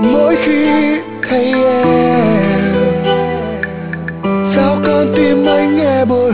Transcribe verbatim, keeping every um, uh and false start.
mỗi khi thấy em. Sao con tim anh nghe buồn